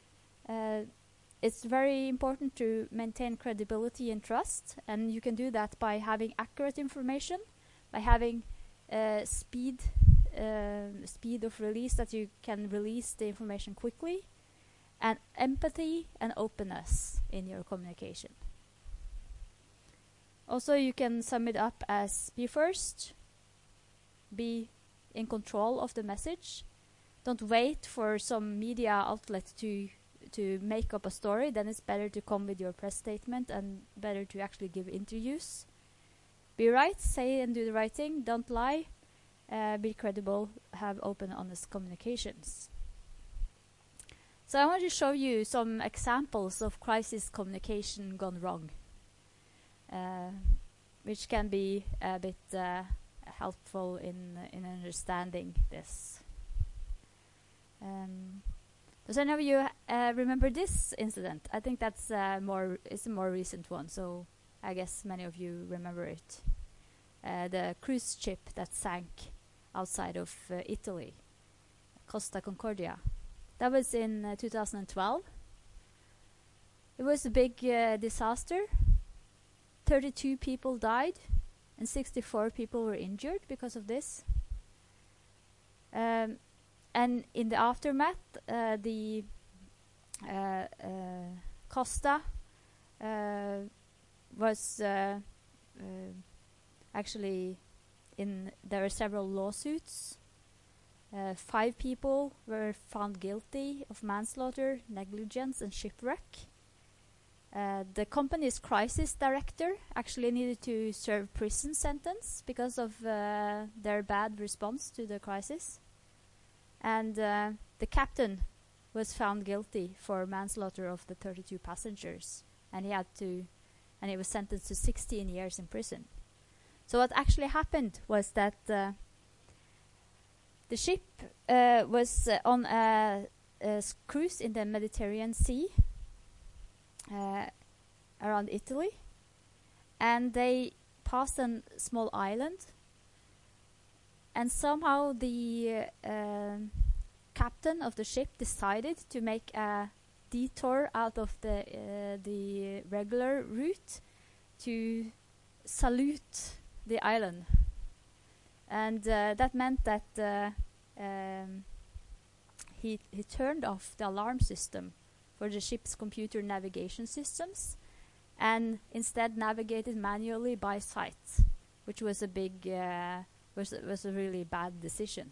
It's very important to maintain credibility and trust, and you can do that by having accurate information, by having speed of release, that you can release the information quickly, and empathy and openness in your communication. Also, you can sum it up as: be first, be in control of the message. Don't wait for some media outlet to make up a story. Then it's better to come with your press statement and better to actually give interviews. Be right, say and do the right thing. Don't lie. Be credible. Have open, honest communications. So I want to show you some examples of crisis communication gone wrong, which can be a bit helpful in understanding this. Does any of you remember this incident? I think it's a more recent one, so I guess many of you remember it. The cruise ship that sank outside of Italy, Costa Concordia. That was in 2012. It was a big disaster. 32 people died and 64 people were injured because of this. And in the aftermath, the Costa was actually there were several lawsuits. 5 people were found guilty of manslaughter, negligence, and shipwreck. The company's crisis director actually needed to serve prison sentence because of their bad response to the crisis. And the captain was found guilty for manslaughter of the 32 passengers, and he was sentenced to 16 years in prison. So what actually happened was that the ship was on a cruise in the Mediterranean Sea around Italy, and they passed a small island, and somehow the captain of the ship decided to make a detour out of the regular route to salute the island, and that meant that he turned off the alarm system for the ship's computer navigation systems, and instead navigated manually by sight, which was a really bad decision,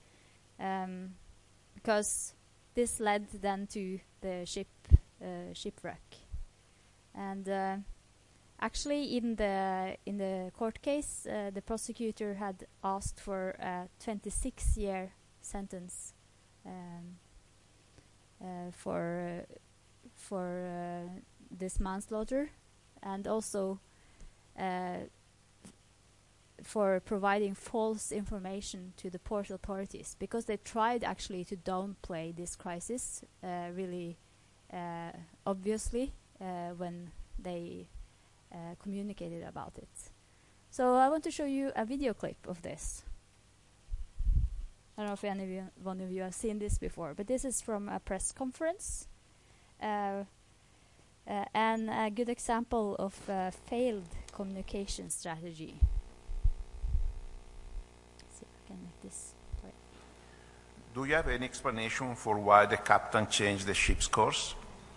because this led then to the shipwreck. And actually, in the court case, the prosecutor had asked for a 26-year sentence for this manslaughter, and also for providing false information to the port authorities, because they tried actually to downplay this crisis really obviously when they communicated about it. So I want to show you a video clip of this. I don't know if one of you have seen this before, but this is from a press conference, and a good example of a failed communication strategy. Let's see if I can make this play. Do you have any explanation for why the captain changed the ship's course?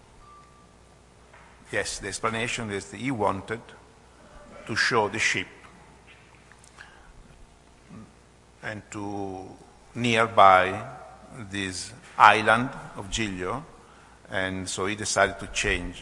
Yes, the explanation is that he wanted to show the ship and to nearby this island of Giglio, and so he decided to change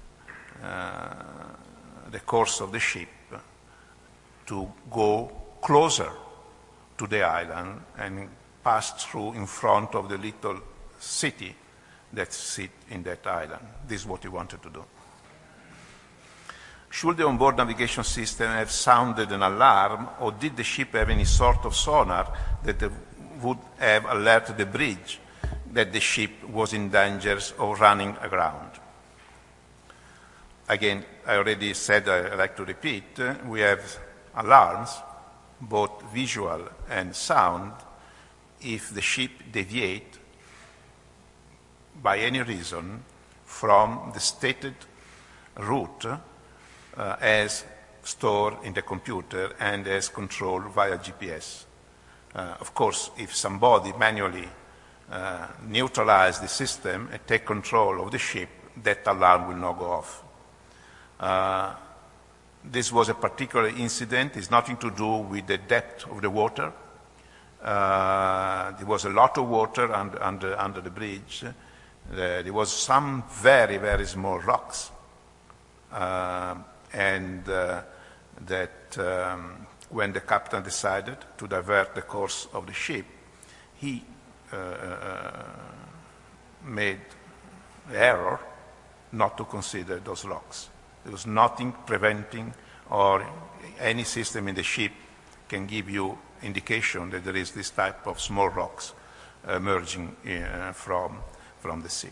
the course of the ship to go closer to the island and pass through in front of the little city that sit in that island. This is what he wanted to do. Should the onboard navigation system have sounded an alarm, or did the ship have any sort of sonar that would have alerted the bridge that the ship was in danger of running aground? Again, I already said, I like to repeat, we have alarms, both visual and sound, if the ship deviates by any reason from the stated route as stored in the computer and as controlled via GPS. Of course, if somebody manually neutralize the system and take control of the ship, that alarm will not go off. This was a particular incident. It's nothing to do with the depth of the water. There was a lot of water under the bridge. There was some very, very small rocks. And when the captain decided to divert the course of the ship, he made the error not to consider those rocks. There was nothing preventing, or any system in the ship can give you indication that there is this type of small rocks emerging from the sea.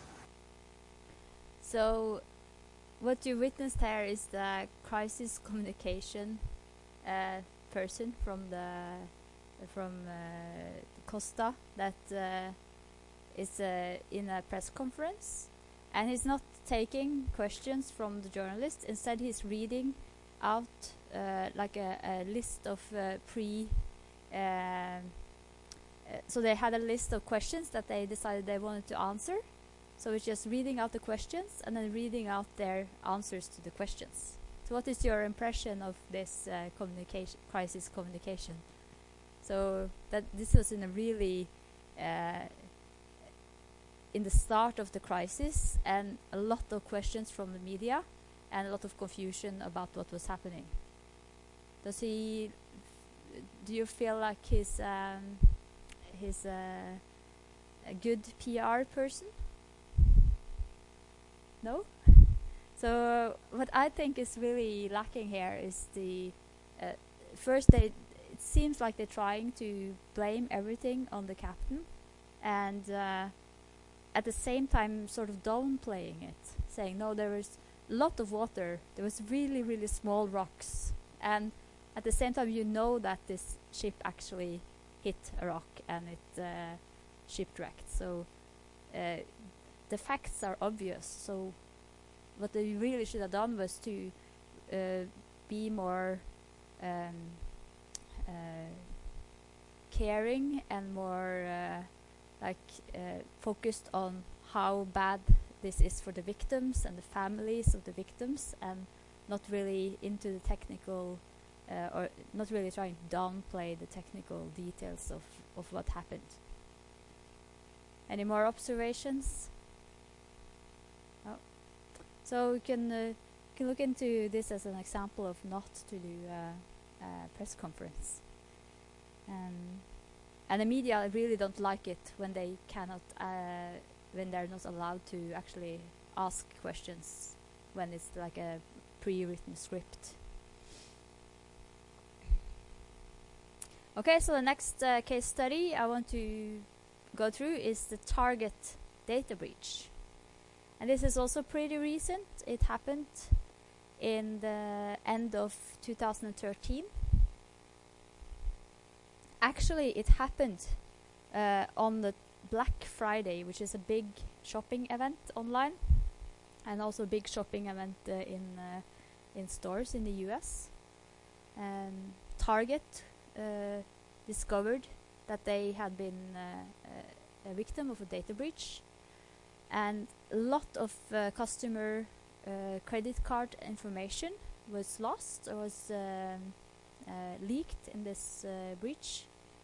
So what you witnessed here is the crisis communication person from Costa that is in a press conference, and he's not taking questions from the journalists. Instead, he's reading out like a list of so they had a list of questions that they decided they wanted to answer. So it's just reading out the questions and then reading out their answers to the questions. So what is your impression of this crisis communication? So that this was in a really in the start of the crisis, and a lot of questions from the media and a lot of confusion about what was happening. Do you feel like he's a good PR person? No? So what I think is really lacking here is the first it seems like they're trying to blame everything on the captain, and at the same time sort of downplaying it, saying no, there was a lot of water, there was really, really small rocks, and at the same time you know that this ship actually hit a rock and it shipwrecked. So the facts are obvious. So what they really should have done was to be more caring and more focused on how bad this is for the victims and the families of the victims, and not really into the technical or not really trying to downplay the technical details of what happened. Any more observations? No. So we can look into this as an example of not to do a press conference. And the media really don't like it when they cannot, when they're not allowed to actually ask questions when it's like a pre-written script. Okay, so the next case study I want to go through is the Target data breach. And this is also pretty recent. It happened in the end of 2013. Actually, it happened on the Black Friday, which is a big shopping event online, and also a big shopping event in stores in the US. Target discovered that they had been a victim of a data breach, and a lot of customer credit card information was lost or was leaked in this breach.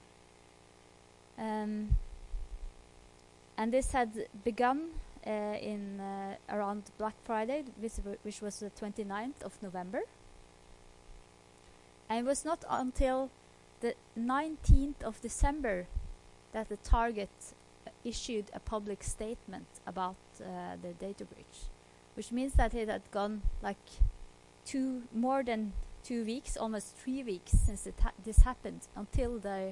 And this had begun in around Black Friday, which was the 29th of November. And it was not until the 19th of December that the Target issued a public statement about the data breach, which means that it had gone like more than 2 weeks, almost 3 weeks since this happened, until they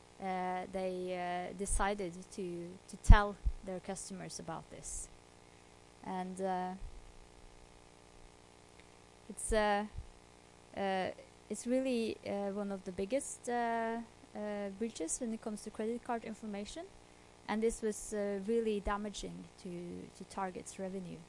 decided to tell their customers about this. And it's really one of the biggest breaches when it comes to credit card information, and this was really damaging to Target's revenue.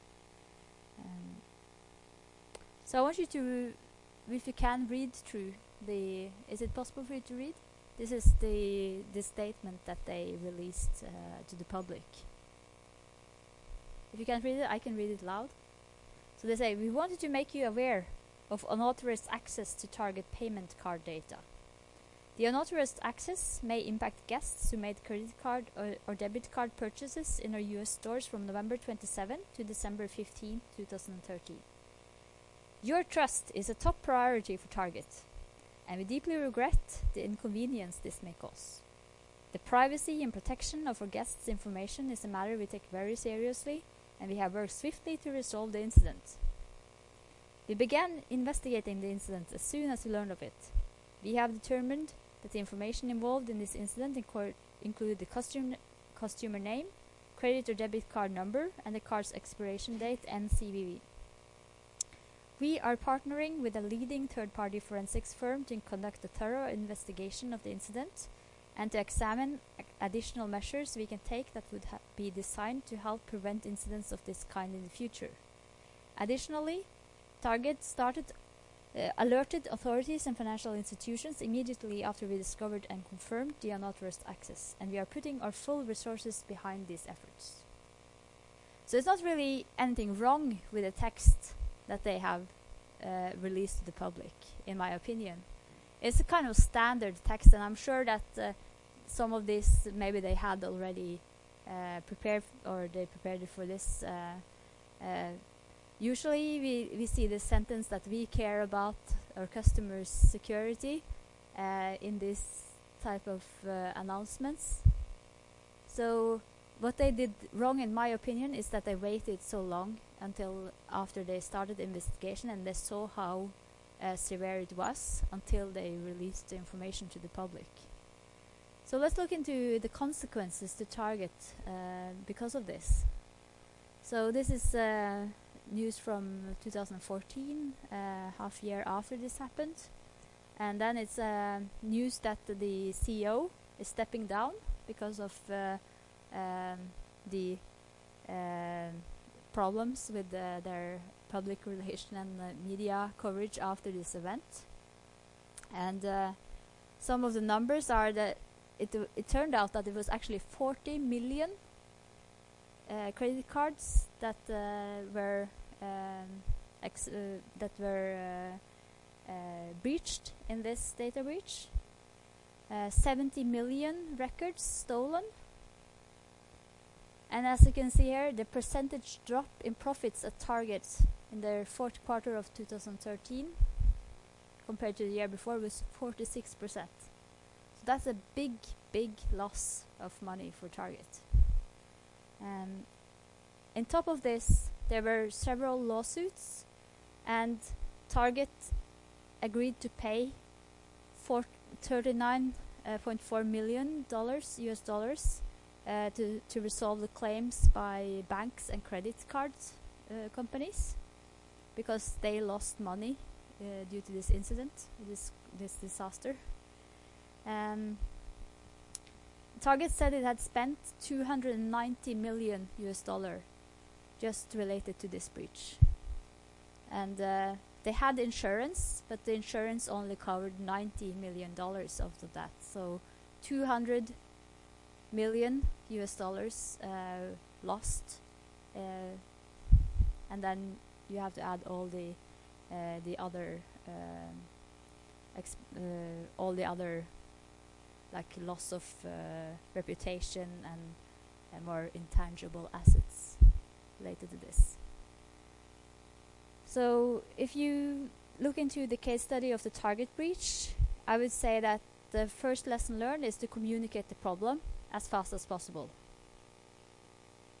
So I want you to, if you can, read through is it possible for you to read? This is the statement that they released to the public. If you can't read it, I can read it loud. So they say, we wanted to make you aware of unauthorized access to Target payment card data. The unauthorized access may impact guests who made credit card or debit card purchases in our US stores from November 27 to December 15, 2013. Your trust is a top priority for Target, and we deeply regret the inconvenience this may cause. The privacy and protection of our guests' information is a matter we take very seriously, and we have worked swiftly to resolve the incident. We began investigating the incident as soon as we learned of it. We have determined that the information involved in this incident include the customer name, credit or debit card number, and the card's expiration date and CVV. We are partnering with a leading third-party forensics firm to conduct a thorough investigation of the incident and to examine additional measures we can take that would be designed to help prevent incidents of this kind in the future. Additionally, Target alerted authorities and financial institutions immediately after we discovered and confirmed the unauthorized access, and we are putting our full resources behind these efforts. So it's not really anything wrong with the text that they have released to the public, in my opinion. It's a kind of standard text, and I'm sure that some of this maybe they had already prepared, or they prepared it for this. Usually we see the sentence that we care about our customers' security in this type of announcements. So what they did wrong, in my opinion, is that they waited so long until after they started the investigation and they saw how severe it was until they released the information to the public. So let's look into the consequences to Target because of this. So this is news from 2014, half year after this happened. And then it's news that the CEO is stepping down because of the problems with their public relation and media coverage after this event. And some of the numbers are that it turned out that it was actually 40 million credit cards that were breached in this data breach. 70 million records stolen. And as you can see here, the percentage drop in profits at Target in their fourth quarter of 2013 compared to the year before was 46%. So that's a big, big loss of money for Target. On top of this, there were several lawsuits, and Target agreed to pay $39.4 million US dollars to resolve the claims by banks and credit card companies, because they lost money due to this incident, this disaster. Target said it had spent $290 million US dollar just related to this breach, and they had insurance, but the insurance only covered $90 million of that. So 200 million US dollars lost, and then you have to add all the other all the other, like loss of reputation and more intangible assets related to this. So if you look into the case study of the Target breach, I would say that the first lesson learned is to communicate the problem as fast as possible.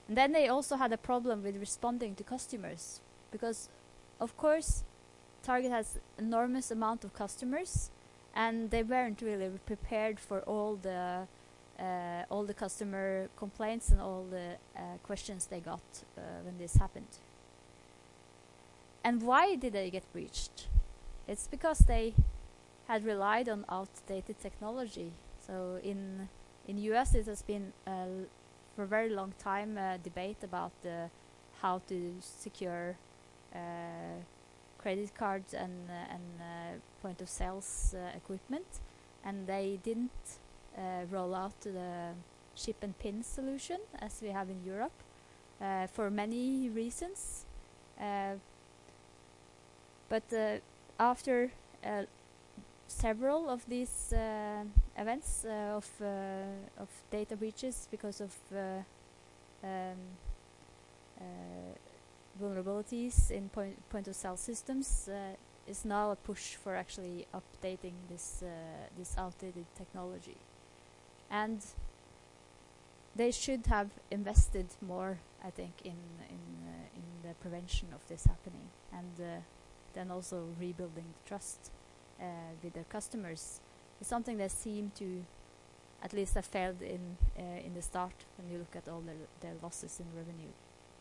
And then they also had a problem with responding to customers, because of course Target has enormous amount of customers, and they weren't really prepared for all the customer complaints and all the questions they got when this happened. And why did they get breached? It's because they had relied on outdated technology. So in US it has been for a very long time a debate about how to secure credit cards and point of sales equipment, and they didn't roll out the chip and pin solution as we have in Europe for many reasons. But after several of these events of data breaches because of vulnerabilities in point of sale systems, is now a push for actually updating this outdated technology. And they should have invested more, I think, in the prevention of this happening, and then also rebuilding the trust with their customers is something that seem to at least have failed in the start when you look at all their losses in revenue.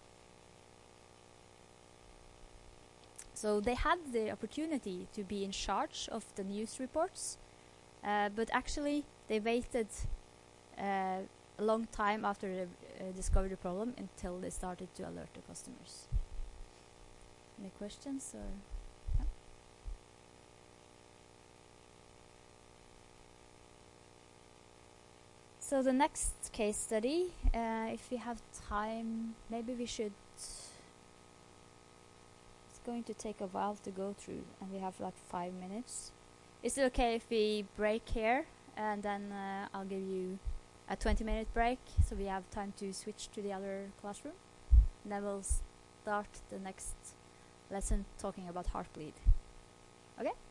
So they had the opportunity to be in charge of the news reports, but actually they waited a long time after they discovered the problem until they started to alert the customers. Any questions? Or no? So the next case study, if we have time, maybe we should. It's going to take a while to go through, and we have like 5 minutes. Is it okay if we break here, and then I'll give you a 20-minute break, so we have time to switch to the other classroom? And then we'll start the next lesson talking about Heartbleed. Okay?